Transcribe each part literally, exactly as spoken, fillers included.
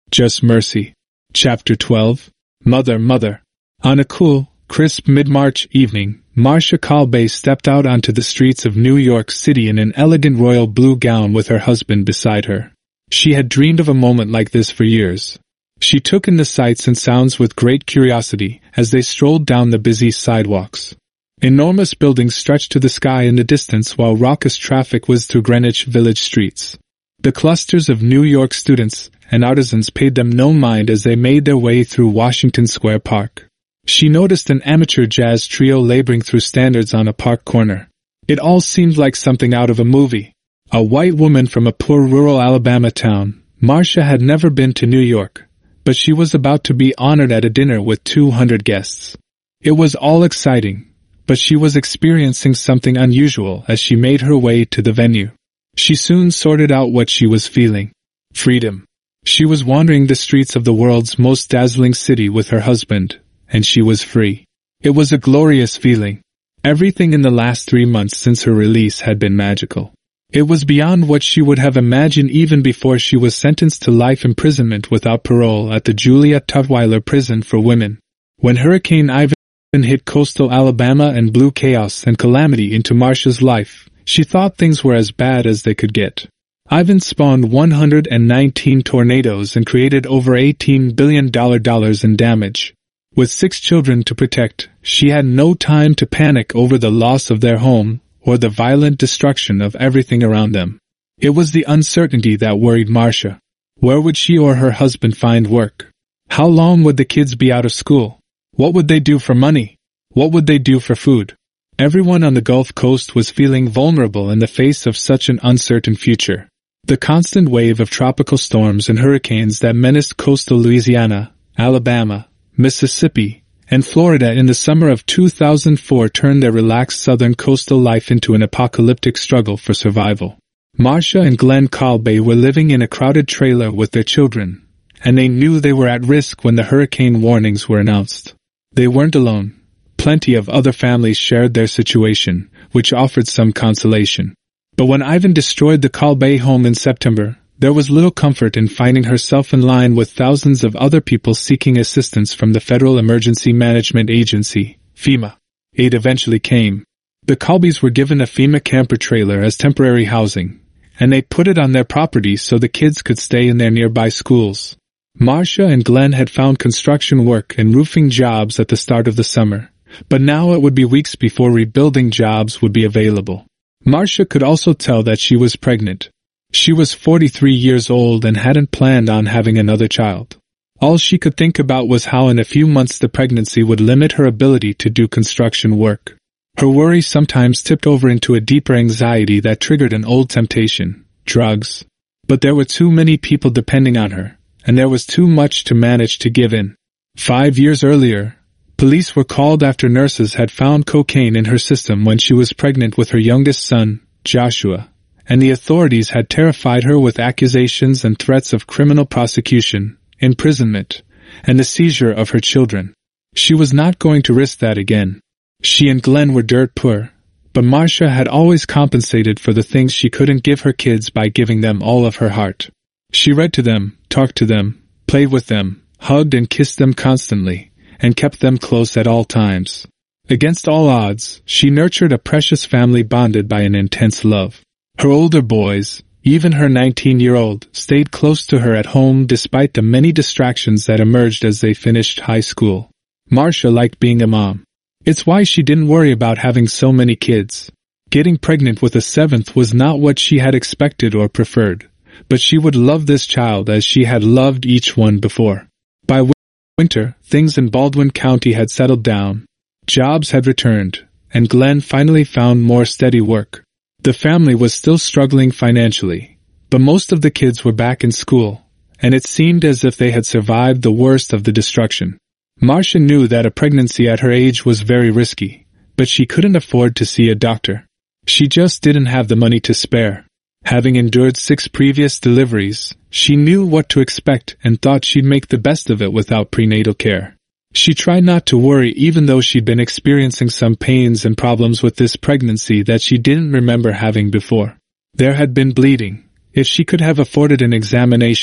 Just Mercy. Chapter twelve. Mother, Mother. On a cool, crisp mid-March evening, Marcia Kalbe stepped out onto the streets of New York City in an elegant royal blue gown with her husband beside her. She had dreamed of a moment like this for years. She took in the sights and sounds with great curiosity as they strolled down the busy sidewalks. Enormous buildings stretched to the sky in the distance while raucous traffic whizzed through Greenwich Village streets. The clusters of New York students and artisans paid them no mind as they made their way through Washington Square Park. She noticed an amateur jazz trio laboring through standards on a park corner. It all seemed like something out of a movie. A white woman from a poor rural Alabama town, Marcia had never been to New York, but she was about to be honored at a dinner with two hundred guests. It was all exciting, but she was experiencing something unusual as she made her way to the venue. She soon sorted out what she was feeling. Freedom. She was wandering the streets of the world's most dazzling city with her husband, and she was free. It was a glorious feeling. Everything in the last three months since her release had been magical. It was beyond what she would have imagined even before she was sentenced to life imprisonment without parole at the Julia Tutwiler Prison for Women. When Hurricane Ivan hit coastal Alabama and blew chaos and calamity into Marcia's life, she thought things were as bad as they could get. Ivan spawned one hundred nineteen tornadoes and created over eighteen billion dollars in damage. With six children to protect, she had no time to panic over the loss of their home or the violent destruction of everything around them. It was the uncertainty that worried Marcia. Where would she or her husband find work? How long would the kids be out of school? What would they do for money? What would they do for food? Everyone on the Gulf Coast was feeling vulnerable in the face of such an uncertain future. The constant wave of tropical storms and hurricanes that menaced coastal Louisiana, Alabama, Mississippi, and Florida in the summer of two thousand four turned their relaxed southern coastal life into an apocalyptic struggle for survival. Marcia and Glenn Kalbe were living in a crowded trailer with their children, and they knew they were at risk when the hurricane warnings were announced. They weren't alone. Plenty of other families shared their situation, which offered some consolation. But when Ivan destroyed the Kalbe home in September, there was little comfort in finding herself in line with thousands of other people seeking assistance from the Federal Emergency Management Agency, FEMA. Aid eventually came. The Kalbes were given a FEMA camper trailer as temporary housing, and they put it on their property so the kids could stay in their nearby schools. Marcia and Glenn had found construction work and roofing jobs at the start of the summer, but now it would be weeks before rebuilding jobs would be available. Marcia could also tell that she was pregnant. She was forty-three years old and hadn't planned on having another child. All she could think about was how in a few months the pregnancy would limit her ability to do construction work. Her worry sometimes tipped over into a deeper anxiety that triggered an old temptation, drugs. But there were too many people depending on her, and there was too much to manage to give in. Five years earlier, police were called after nurses had found cocaine in her system when she was pregnant with her youngest son, Joshua, and the authorities had terrified her with accusations and threats of criminal prosecution, imprisonment, and the seizure of her children. She was not going to risk that again. She and Glenn were dirt poor, but Marcia had always compensated for the things she couldn't give her kids by giving them all of her heart. She read to them, talked to them, played with them, hugged and kissed them constantly, and kept them close at all times. Against all odds, she nurtured a precious family bonded by an intense love. Her older boys, even her nineteen-year-old, stayed close to her at home despite the many distractions that emerged as they finished high school. Marcia liked being a mom. It's why she didn't worry about having so many kids. Getting pregnant with a seventh was not what she had expected or preferred, but she would love this child as she had loved each one before. By winter, things in Baldwin County had settled down. Jobs had returned, and Glenn finally found more steady work. The family was still struggling financially, but most of the kids were back in school, and it seemed as if they had survived the worst of the destruction. Marcia knew that a pregnancy at her age was very risky, but she couldn't afford to see a doctor. She just didn't have the money to spare. Having endured six previous deliveries, she knew what to expect and thought she'd make the best of it without prenatal care. She tried not to worry even though she'd been experiencing some pains and problems with this pregnancy that she didn't remember having before. There had been bleeding. If she could have afforded an examination,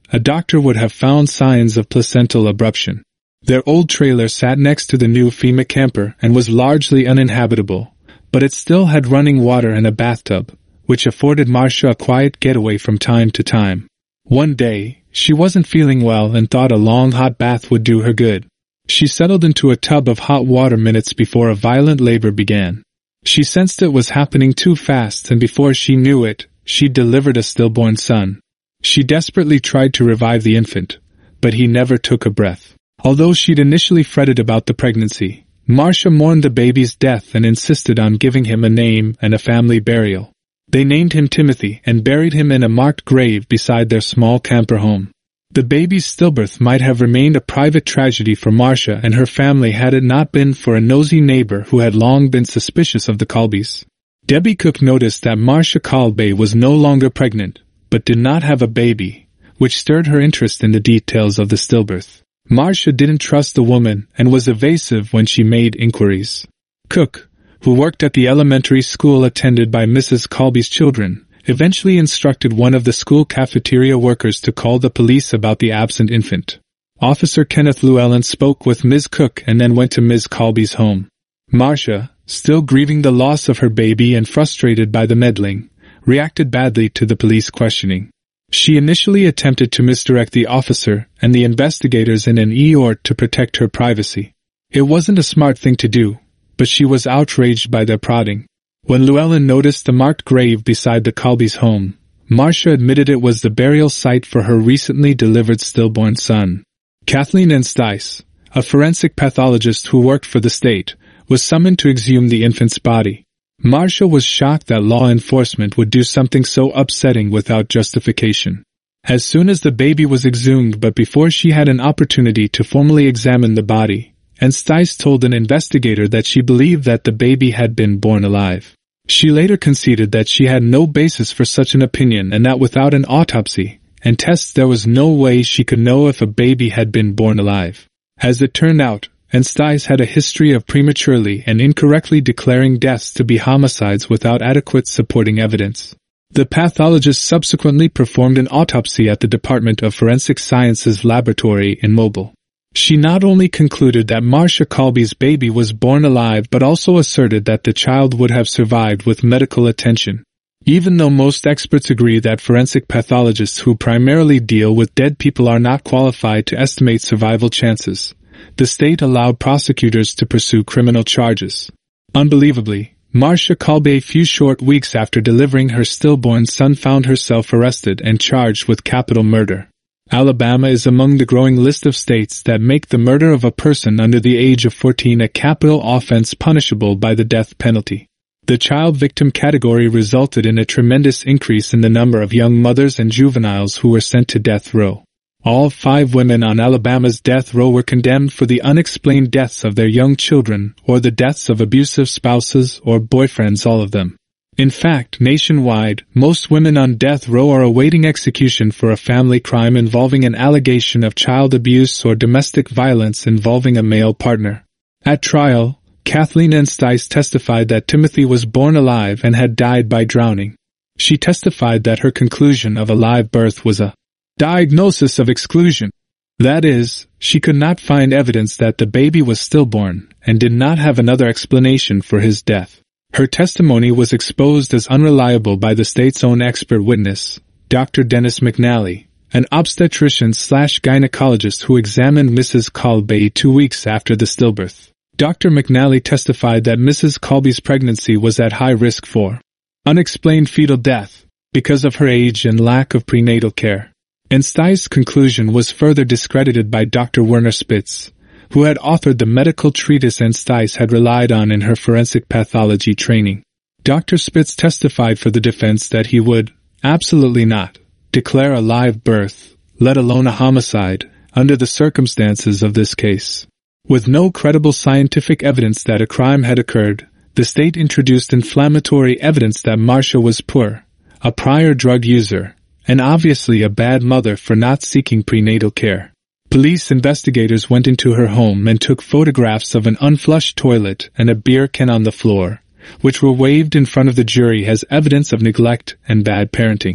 a doctor would have found signs of placental abruption. Their old trailer sat next to the new FEMA camper and was largely uninhabitable, but it still had running water and a bathtub, which afforded Marcia a quiet getaway from time to time. One day, she wasn't feeling well and thought a long hot bath would do her good. She settled into a tub of hot water minutes before a violent labor began. She sensed it was happening too fast, and before she knew it, she delivered a stillborn son. She desperately tried to revive the infant, but he never took a breath. Although she'd initially fretted about the pregnancy, Marcia mourned the baby's death and insisted on giving him a name and a family burial. They named him Timothy and buried him in a marked grave beside their small camper home. The baby's stillbirth might have remained a private tragedy for Marcia and her family had it not been for a nosy neighbor who had long been suspicious of the Colbys. Debbie Cook noticed that Marcia Colby was no longer pregnant, but did not have a baby, which stirred her interest in the details of the stillbirth. Marcia didn't trust the woman and was evasive when she made inquiries. Cook, who worked at the elementary school attended by Missus Colby's children, eventually instructed one of the school cafeteria workers to call the police about the absent infant. Officer Kenneth Llewellyn spoke with Miz Cook and then went to Miz Colby's home. Marcia, still grieving the loss of her baby and frustrated by the meddling, reacted badly to the police questioning. She initially attempted to misdirect the officer and the investigators in an E R to protect her privacy. It wasn't a smart thing to do, but she was outraged by their prodding. When Llewellyn noticed the marked grave beside the Colbys' home, Marcia admitted it was the burial site for her recently delivered stillborn son. Kathleen Enstice, a forensic pathologist who worked for the state, was summoned to exhume the infant's body. Marcia was shocked that law enforcement would do something so upsetting without justification. As soon as the baby was exhumed but before she had an opportunity to formally examine the body, Enstice told an investigator that she believed that the baby had been born alive. She later conceded that she had no basis for such an opinion and that without an autopsy and tests there was no way she could know if a baby had been born alive. As it turned out, Enstice had a history of prematurely and incorrectly declaring deaths to be homicides without adequate supporting evidence. The pathologist subsequently performed an autopsy at the Department of Forensic Sciences laboratory in Mobile. She not only concluded that Marcia Colby's baby was born alive but also asserted that the child would have survived with medical attention. Even though most experts agree that forensic pathologists who primarily deal with dead people are not qualified to estimate survival chances, the state allowed prosecutors to pursue criminal charges. Unbelievably, Marcia Colby, a few short weeks after delivering her stillborn son, found herself arrested and charged with capital murder. Alabama is among the growing list of states that make the murder of a person under the age of fourteen a capital offense punishable by the death penalty. The child victim category resulted in a tremendous increase in the number of young mothers and juveniles who were sent to death row. All five women on Alabama's death row were condemned for the unexplained deaths of their young children or the deaths of abusive spouses or boyfriends, all of them. In fact, nationwide, most women on death row are awaiting execution for a family crime involving an allegation of child abuse or domestic violence involving a male partner. At trial, Kathleen Enstice testified that Timothy was born alive and had died by drowning. She testified that her conclusion of a live birth was a diagnosis of exclusion. That is, she could not find evidence that the baby was stillborn and did not have another explanation for his death. Her testimony was exposed as unreliable by the state's own expert witness, Doctor Dennis McNally, an obstetrician slash gynecologist who examined Missus Colby two weeks after the stillbirth. Doctor McNally testified that Missus Colby's pregnancy was at high risk for unexplained fetal death because of her age and lack of prenatal care. Enstice's conclusion was further discredited by Doctor Werner Spitz, who had authored the medical treatise Enstice had relied on in her forensic pathology training. Doctor Spitz testified for the defense that he would, absolutely not, declare a live birth, let alone a homicide, under the circumstances of this case. With no credible scientific evidence that a crime had occurred, the state introduced inflammatory evidence that Marcia was poor, a prior drug user, and obviously a bad mother for not seeking prenatal care. Police investigators went into her home and took photographs of an unflushed toilet and a beer can on the floor, which were waved in front of the jury as evidence of neglect and bad parenting.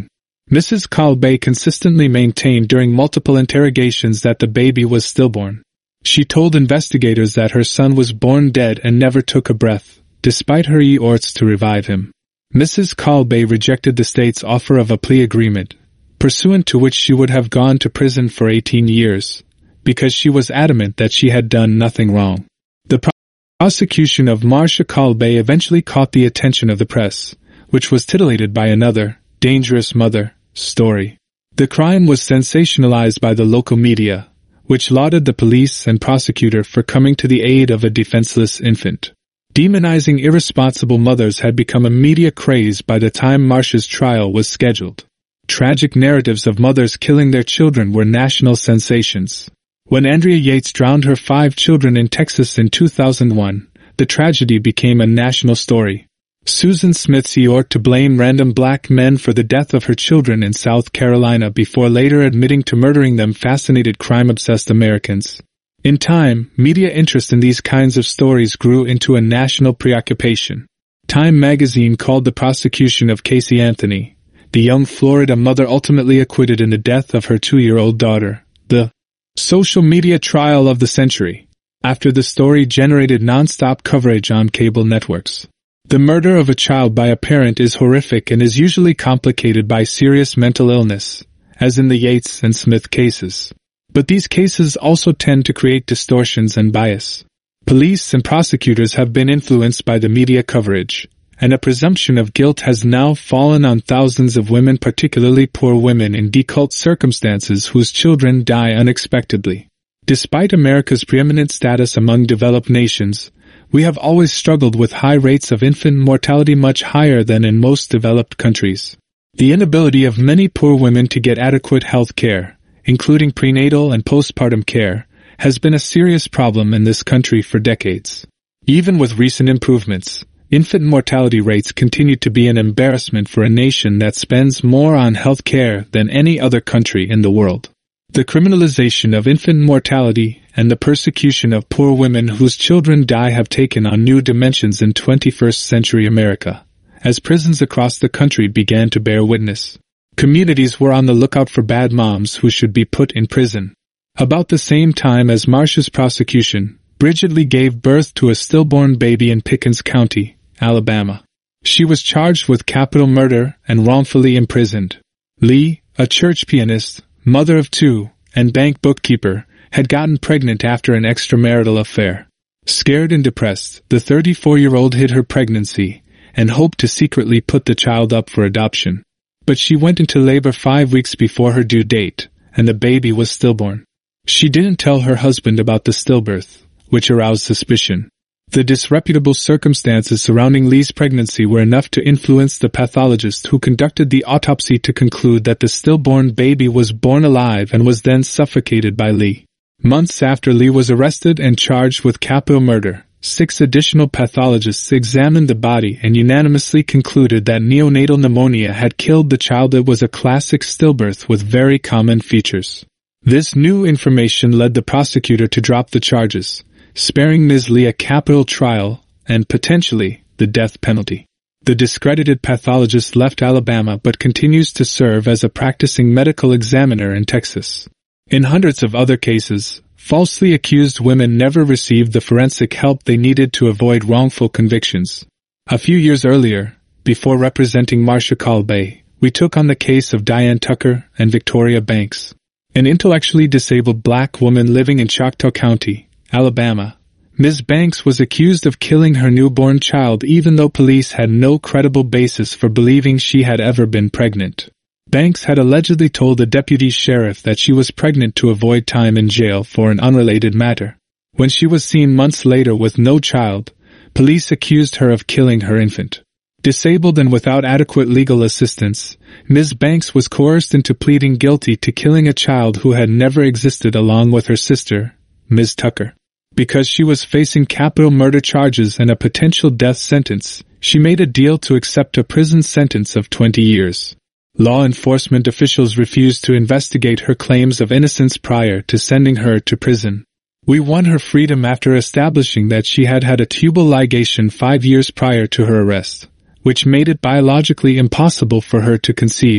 Missus Kalbe consistently maintained during multiple interrogations that the baby was stillborn. She told investigators that her son was born dead and never took a breath, despite her efforts to revive him. Missus Kalbe rejected the state's offer of a plea agreement, pursuant to which she would have gone to prison for eighteen years, because she was adamant that she had done nothing wrong. The prosecution of Marsha Kalbe eventually caught the attention of the press, which was titillated by another, dangerous mother, story. The crime was sensationalized by the local media, which lauded the police and prosecutor for coming to the aid of a defenseless infant. Demonizing irresponsible mothers had become a media craze by the time Marsha's trial was scheduled. Tragic narratives of mothers killing their children were national sensations. When Andrea Yates drowned her five children in Texas in two thousand one, the tragedy became a national story. Susan Smith sought to blame random black men for the death of her children in South Carolina before later admitting to murdering them fascinated crime-obsessed Americans. In time, media interest in these kinds of stories grew into a national preoccupation. Time magazine called the prosecution of Casey Anthony, the young Florida mother ultimately acquitted in the death of her two-year-old daughter, the social media trial of the century, after the story generated non-stop coverage on cable networks. The murder of a child by a parent is horrific and is usually complicated by serious mental illness, as in the Yates and Smith cases. But these cases also tend to create distortions and bias. Police and prosecutors have been influenced by the media coverage, and a presumption of guilt has now fallen on thousands of women, particularly poor women in difficult circumstances whose children die unexpectedly. Despite America's preeminent status among developed nations, we have always struggled with high rates of infant mortality, much higher than in most developed countries. The inability of many poor women to get adequate health care, including prenatal and postpartum care, has been a serious problem in this country for decades. Even with recent improvements, infant mortality rates continue to be an embarrassment for a nation that spends more on health care than any other country in the world. The criminalization of infant mortality and the persecution of poor women whose children die have taken on new dimensions in twenty-first century America, as prisons across the country began to bear witness. Communities were on the lookout for bad moms who should be put in prison. About the same time as Marsha's prosecution, Bridget Lee gave birth to a stillborn baby in Pickens County, Alabama. She was charged with capital murder and wrongfully imprisoned. Lee, a church pianist, mother of two, and bank bookkeeper, had gotten pregnant after an extramarital affair. Scared and depressed, the thirty-four-year-old hid her pregnancy and hoped to secretly put the child up for adoption. But she went into labor five weeks before her due date, and the baby was stillborn. She didn't tell her husband about the stillbirth, which aroused suspicion. The disreputable circumstances surrounding Lee's pregnancy were enough to influence the pathologist who conducted the autopsy to conclude that the stillborn baby was born alive and was then suffocated by Lee. Months after Lee was arrested and charged with capital murder, six additional pathologists examined the body and unanimously concluded that neonatal pneumonia had killed the child. It was a classic stillbirth with very common features. This new information led the prosecutor to drop the charges, sparing Miz Lee a capital trial and, potentially, the death penalty. The discredited pathologist left Alabama but continues to serve as a practicing medical examiner in Texas. In hundreds of other cases, falsely accused women never received the forensic help they needed to avoid wrongful convictions. A few years earlier, before representing Marsha Kalbe, we took on the case of Diane Tucker and Victoria Banks, an intellectually disabled black woman living in Choctaw County, Alabama. Miz Banks was accused of killing her newborn child even though police had no credible basis for believing she had ever been pregnant. Banks had allegedly told the deputy sheriff that she was pregnant to avoid time in jail for an unrelated matter. When she was seen months later with no child, police accused her of killing her infant. Disabled and without adequate legal assistance, Miz Banks was coerced into pleading guilty to killing a child who had never existed along with her sister, Miz Tucker. Because she was facing capital murder charges and a potential death sentence, she made a deal to accept a prison sentence of twenty years. Law enforcement officials refused to investigate her claims of innocence prior to sending her to prison. We won her freedom after establishing that she had had a tubal ligation five years prior to her arrest, which made it biologically impossible for her to conceive,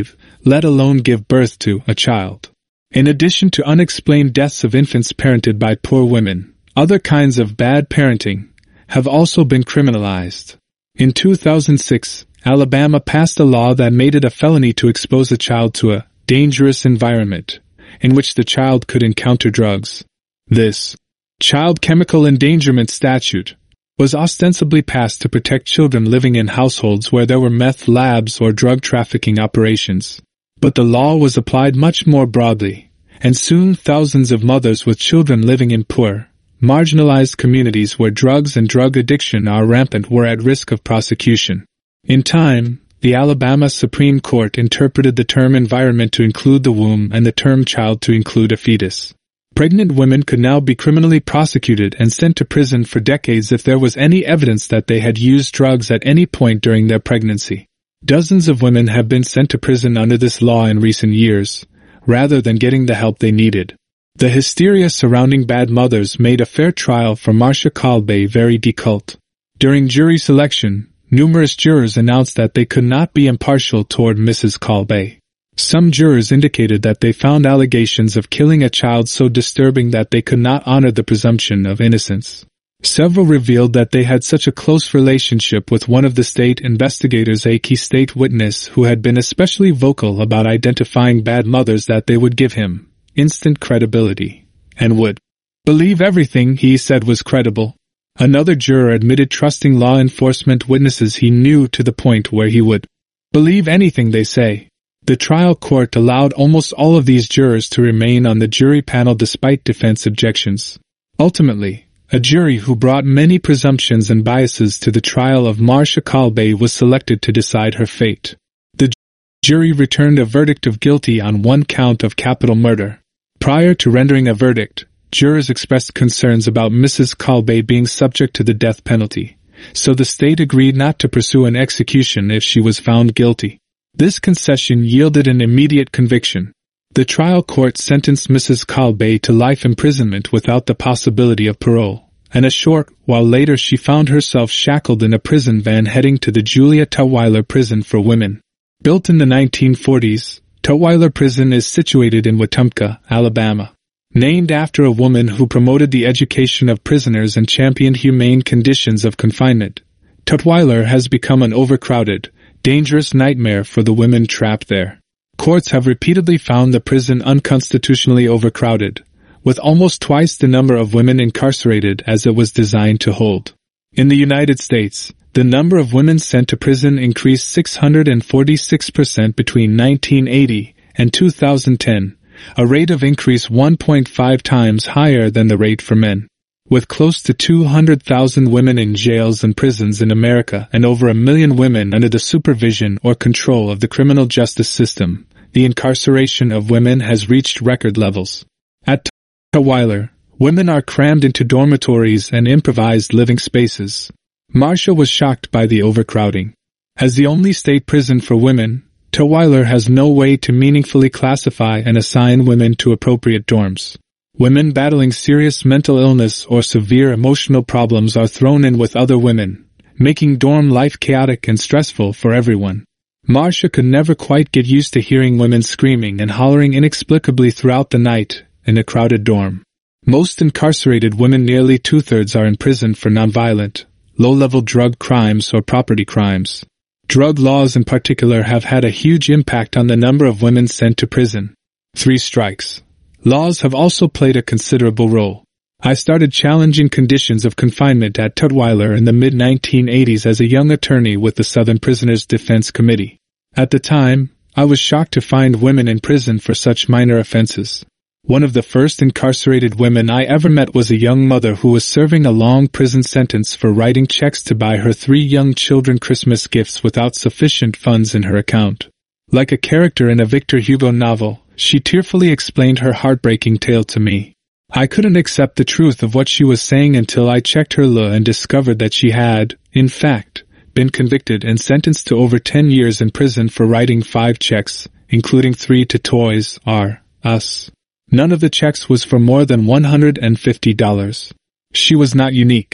let alone give birth to, a child. In addition to unexplained deaths of infants parented by poor women, other kinds of bad parenting have also been criminalized. In two thousand six, Alabama passed a law that made it a felony to expose a child to a dangerous environment in which the child could encounter drugs. This child chemical endangerment statute was ostensibly passed to protect children living in households where there were meth labs or drug trafficking operations. But the law was applied much more broadly, and soon thousands of mothers with children living in poor, marginalized communities where drugs and drug addiction are rampant were at risk of prosecution. In time, the Alabama Supreme Court interpreted the term environment to include the womb and the term child to include a fetus. Pregnant women could now be criminally prosecuted and sent to prison for decades if there was any evidence that they had used drugs at any point during their pregnancy. Dozens of women have been sent to prison under this law in recent years, rather than getting the help they needed. The hysteria surrounding bad mothers made a fair trial for Marcia Kalbe very difficult. During jury selection, numerous jurors announced that they could not be impartial toward Missus Kalbe. Some jurors indicated that they found allegations of killing a child so disturbing that they could not honor the presumption of innocence. Several revealed that they had such a close relationship with one of the state investigators, a key state witness who had been especially vocal about identifying bad mothers, that they would give him instant credibility and would believe everything he said was credible. Another juror admitted trusting law enforcement witnesses he knew to the point where he would believe anything they say. The trial court allowed almost all of these jurors to remain on the jury panel despite defense objections. Ultimately, a jury who brought many presumptions and biases to the trial of Marcia Kalbe was selected to decide her fate. The jury returned a verdict of guilty on one count of capital murder. Prior to rendering a verdict, jurors expressed concerns about Missus Kalbe being subject to the death penalty, so the state agreed not to pursue an execution if she was found guilty. This concession yielded an immediate conviction. The trial court sentenced Missus Kalbe to life imprisonment without the possibility of parole, and a short while later she found herself shackled in a prison van heading to the Julia Tutwiler Prison for Women. Built in the nineteen forties, Tutwiler Prison is situated in Wetumpka, Alabama. Named after a woman who promoted the education of prisoners and championed humane conditions of confinement, Tutwiler has become an overcrowded, dangerous nightmare for the women trapped there. Courts have repeatedly found the prison unconstitutionally overcrowded, with almost twice the number of women incarcerated as it was designed to hold. In the United States, the number of women sent to prison increased six hundred forty-six percent between nineteen eighty and two thousand ten, a rate of increase one point five times higher than the rate for men. With close to two hundred thousand women in jails and prisons in America and over a million women under the supervision or control of the criminal justice system, the incarceration of women has reached record levels. At Tutwiler, women are crammed into dormitories and improvised living spaces. Marcia was shocked by the overcrowding. As the only state prison for women, Tutwiler has no way to meaningfully classify and assign women to appropriate dorms. Women battling serious mental illness or severe emotional problems are thrown in with other women, making dorm life chaotic and stressful for everyone. Marcia could never quite get used to hearing women screaming and hollering inexplicably throughout the night in a crowded dorm. Most incarcerated women, nearly two-thirds, are in prison for nonviolent, low-level drug crimes or property crimes. Drug laws in particular have had a huge impact on the number of women sent to prison. Three strikes. Laws have also played a considerable role. I started challenging conditions of confinement at Tutwiler in the mid nineteen eighties as a young attorney with the Southern Prisoners Defense Committee. At the time, I was shocked to find women in prison for such minor offenses. One of the first incarcerated women I ever met was a young mother who was serving a long prison sentence for writing checks to buy her three young children Christmas gifts without sufficient funds in her account. Like a character in a Victor Hugo novel, she tearfully explained her heartbreaking tale to me. I couldn't accept the truth of what she was saying until I checked her L A and discovered that she had, in fact, been convicted and sentenced to over ten years in prison for writing five checks, including three to Toys R Us. None of the checks was for more than one hundred fifty dollars. She was not unique.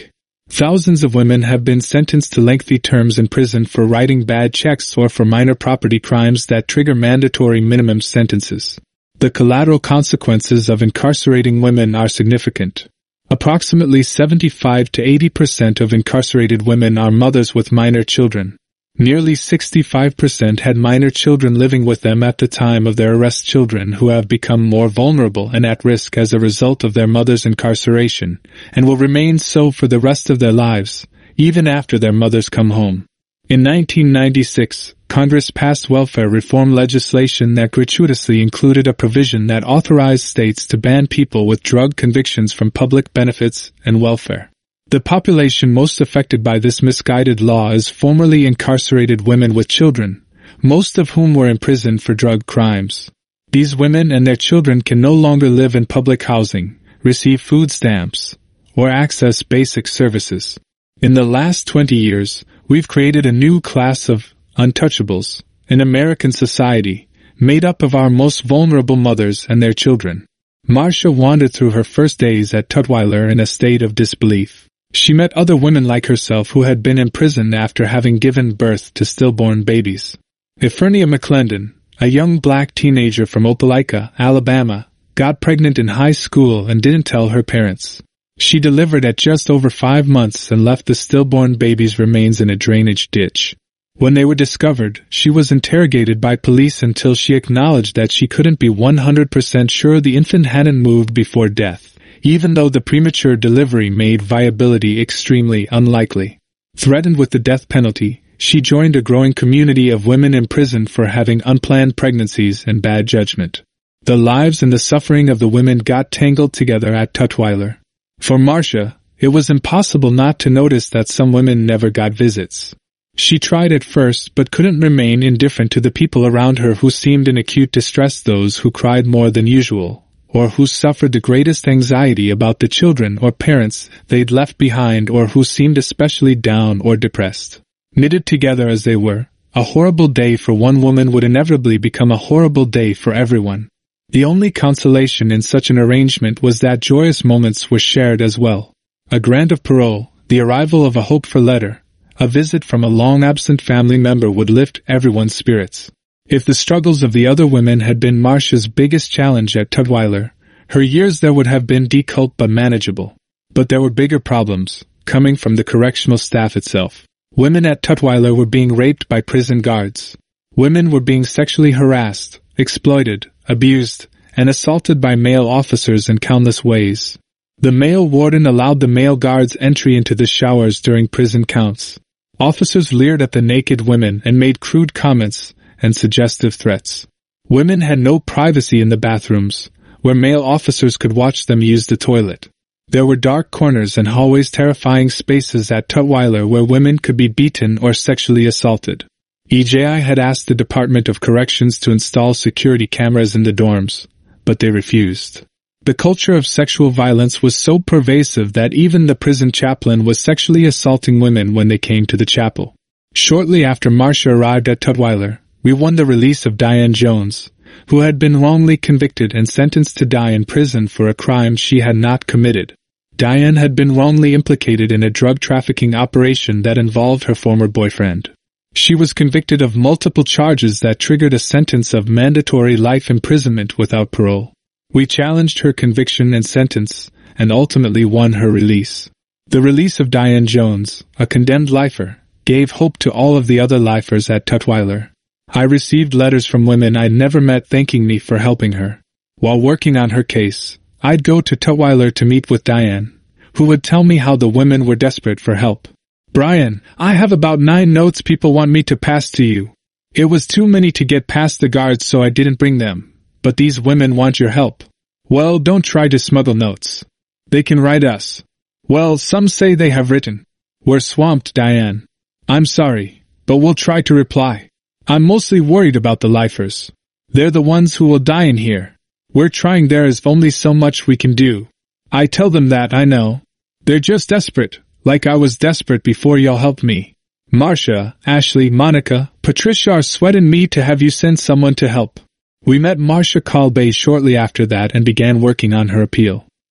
Thousands of women have been sentenced to lengthy terms in prison for writing bad checks or for minor property crimes that trigger mandatory minimum sentences. The collateral consequences of incarcerating women are significant. Approximately seventy-five to eighty percent of incarcerated women are mothers with minor children. Nearly sixty-five percent had minor children living with them at the time of their arrest, children who have become more vulnerable and at risk as a result of their mother's incarceration, and will remain so for the rest of their lives, even after their mothers come home. In nineteen ninety-six, Congress passed welfare reform legislation that gratuitously included a provision that authorized states to ban people with drug convictions from public benefits and welfare. The population most affected by this misguided law is formerly incarcerated women with children, most of whom were imprisoned for drug crimes. These women and their children can no longer live in public housing, receive food stamps, or access basic services. In the last twenty years, we've created a new class of untouchables in American society, made up of our most vulnerable mothers and their children. Marcia wandered through her first days at Tutwiler in a state of disbelief. She met other women like herself who had been imprisoned after having given birth to stillborn babies. Ephurnia McClendon, a young black teenager from Opelika, Alabama, got pregnant in high school and didn't tell her parents. She delivered at just over five months and left the stillborn baby's remains in a drainage ditch. When they were discovered, she was interrogated by police until she acknowledged that she couldn't be one hundred percent sure the infant hadn't moved before death, even though the premature delivery made viability extremely unlikely. Threatened with the death penalty, she joined a growing community of women imprisoned for having unplanned pregnancies and bad judgment. The lives and the suffering of the women got tangled together at Tutwiler. For Marcia, it was impossible not to notice that some women never got visits. She tried at first but couldn't remain indifferent to the people around her who seemed in acute distress, those who cried more than usual, or who suffered the greatest anxiety about the children or parents they'd left behind, or who seemed especially down or depressed. Knitted together as they were, a horrible day for one woman would inevitably become a horrible day for everyone. The only consolation in such an arrangement was that joyous moments were shared as well. A grant of parole, the arrival of a hoped-for letter, a visit from a long-absent family member would lift everyone's spirits. If the struggles of the other women had been Marcia's biggest challenge at Tutwiler, her years there would have been difficult but manageable. But there were bigger problems, coming from the correctional staff itself. Women at Tutwiler were being raped by prison guards. Women were being sexually harassed, exploited, abused, and assaulted by male officers in countless ways. The male warden allowed the male guards entry into the showers during prison counts. Officers leered at the naked women and made crude comments and suggestive threats. Women had no privacy in the bathrooms, where male officers could watch them use the toilet. There were dark corners and hallways, terrifying spaces at Tutwiler where women could be beaten or sexually assaulted. E J I had asked the Department of Corrections to install security cameras in the dorms, but they refused. The culture of sexual violence was so pervasive that even the prison chaplain was sexually assaulting women when they came to the chapel. Shortly after Marcia arrived at Tutwiler, we won the release of Diane Jones, who had been wrongly convicted and sentenced to die in prison for a crime she had not committed. Diane had been wrongly implicated in a drug trafficking operation that involved her former boyfriend. She was convicted of multiple charges that triggered a sentence of mandatory life imprisonment without parole. We challenged her conviction and sentence, and ultimately won her release. The release of Diane Jones, a condemned lifer, gave hope to all of the other lifers at Tutwiler. I received letters from women I'd never met thanking me for helping her. While working on her case, I'd go to Tutwiler to meet with Diane, who would tell me how the women were desperate for help. "Brian, I have about nine notes people want me to pass to you. It was too many to get past the guards, so I didn't bring them. But these women want your help." "Well, don't try to smuggle notes. They can write us." "Well, some say they have written." "We're swamped, Diane. I'm sorry, but we'll try to reply. I'm mostly worried about the lifers. They're the ones who will die in here. We're trying, there is only so much we can do." I tell them that, I know. They're just desperate, like I was desperate before y'all helped me. Marcia, Ashley, Monica, Patricia are sweating me to have you send someone to help. We met Marcia Kalbe shortly after that and began working on her appeal.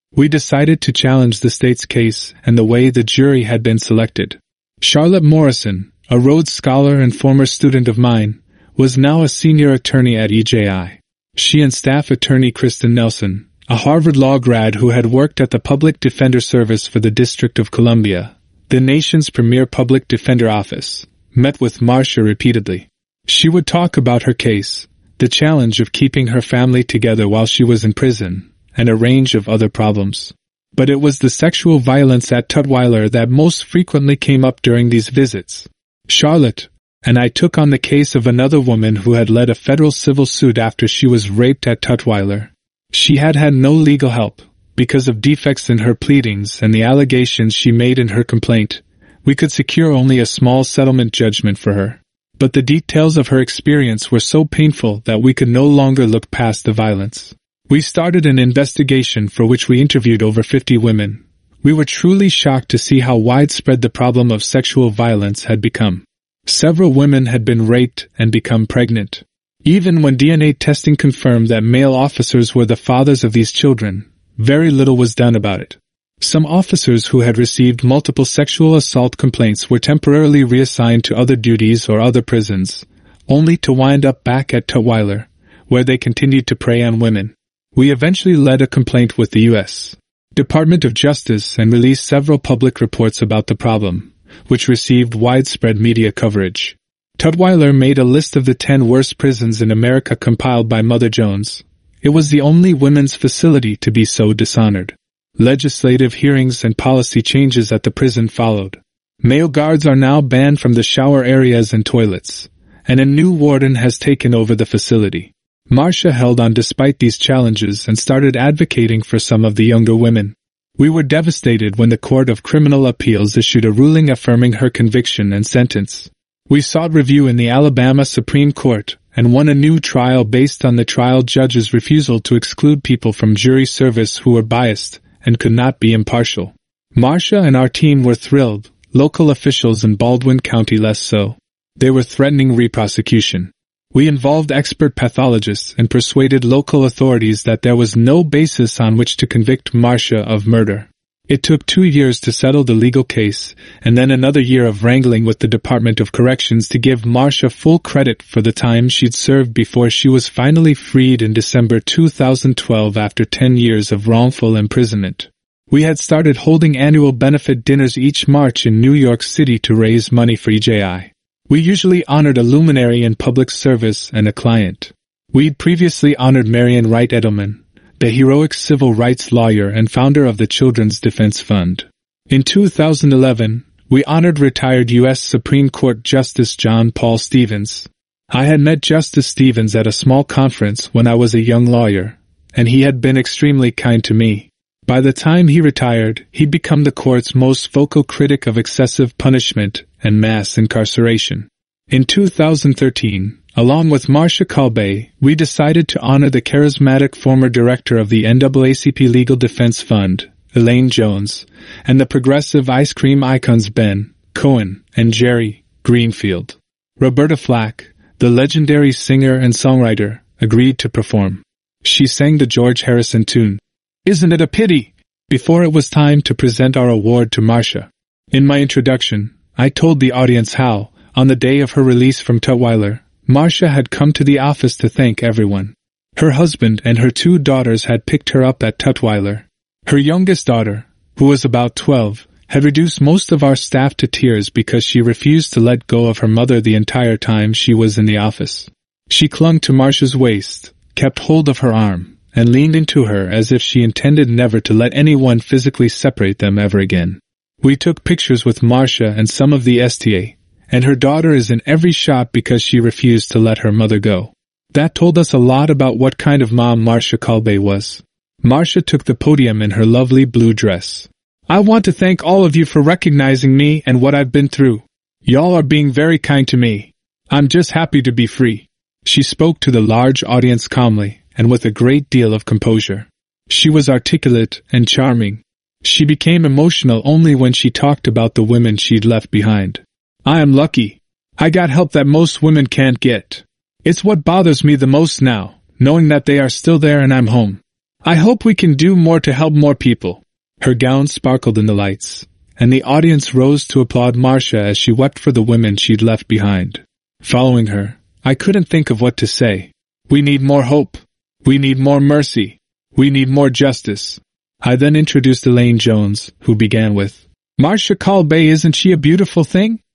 We decided to challenge the state's case and the way the jury had been selected. Charlotte Morrison, a Rhodes Scholar and former student of mine, was now a senior attorney at E J I. She and staff attorney Kristen Nelson, a Harvard Law grad who had worked at the Public Defender Service for the District of Columbia, the nation's premier public defender office, met with Marcia repeatedly. She would talk about her case, the challenge of keeping her family together while she was in prison, and a range of other problems. But it was the sexual violence at Tutwiler that most frequently came up during these visits. Charlotte and I took on the case of another woman who had led a federal civil suit after she was raped at Tutwiler. She had had no legal help, because of defects in her pleadings and the allegations she made in her complaint. We could secure only a small settlement judgment for her. But the details of her experience were so painful that we could no longer look past the violence. We started an investigation for which we interviewed over fifty women. We were truly shocked to see how widespread the problem of sexual violence had become. Several women had been raped and become pregnant. Even when D N A testing confirmed that male officers were the fathers of these children, very little was done about it. Some officers who had received multiple sexual assault complaints were temporarily reassigned to other duties or other prisons, only to wind up back at Tutwiler, where they continued to prey on women. We eventually led a complaint with the U S Department of Justice and released several public reports about the problem, which received widespread media coverage. Tutwiler made a list of the ten worst prisons in America compiled by Mother Jones. It was the only women's facility to be so dishonored. Legislative hearings and policy changes at the prison followed. Male guards are now banned from the shower areas and toilets, and a new warden has taken over the facility. Marcia held on despite these challenges and started advocating for some of the younger women. We were devastated when the Court of Criminal Appeals issued a ruling affirming her conviction and sentence. We sought review in the Alabama Supreme Court and won a new trial based on the trial judge's refusal to exclude people from jury service who were biased and could not be impartial. Marcia and our team were thrilled, local officials in Baldwin County less so. They were threatening re-prosecution. We involved expert pathologists and persuaded local authorities that there was no basis on which to convict Marcia of murder. It took two years to settle the legal case, and then another year of wrangling with the Department of Corrections to give Marcia full credit for the time she'd served before she was finally freed in December two thousand twelve after ten years of wrongful imprisonment. We had started holding annual benefit dinners each March in New York City to raise money for E J I. We usually honored a luminary in public service and a client. We'd previously honored Marian Wright Edelman, the heroic civil rights lawyer and founder of the Children's Defense Fund. In two thousand eleven, we honored retired U S Supreme Court Justice John Paul Stevens. I had met Justice Stevens at a small conference when I was a young lawyer, and he had been extremely kind to me. By the time he retired, he'd become the court's most vocal critic of excessive punishment and mass incarceration. In two thousand thirteen, along with Marcia Kalbe, we decided to honor the charismatic former director of the N double A C P Legal Defense Fund, Elaine Jones, and the progressive ice cream icons Ben Cohen and Jerry Greenfield. Roberta Flack, the legendary singer and songwriter, agreed to perform. She sang the George Harrison tune, "Isn't It a Pity?" before it was time to present our award to Marcia. In my introduction, I told the audience how, on the day of her release from Tutwiler, Marcia had come to the office to thank everyone. Her husband and her two daughters had picked her up at Tutwiler. Her youngest daughter, who was about twelve, had reduced most of our staff to tears because she refused to let go of her mother the entire time she was in the office. She clung to Marcia's waist, kept hold of her arm, and leaned into her as if she intended never to let anyone physically separate them ever again. We took pictures with Marcia and some of the S T A, and her daughter is in every shot because she refused to let her mother go. That told us a lot about what kind of mom Marcia Kalbe was. Marcia took the podium in her lovely blue dress. "I want to thank all of you for recognizing me and what I've been through. Y'all are being very kind to me. I'm just happy to be free." She spoke to the large audience calmly and with a great deal of composure. She was articulate and charming. She became emotional only when she talked about the women she'd left behind. "I am lucky. I got help that most women can't get. It's what bothers me the most now, knowing that they are still there and I'm home. I hope we can do more to help more people." Her gown sparkled in the lights, and the audience rose to applaud Marcia as she wept for the women she'd left behind. Following her, I couldn't think of what to say. We need more hope. We need more mercy. We need more justice. I then introduced Elaine Jones, who began with, "Marcia Call Bay, isn't she a beautiful thing?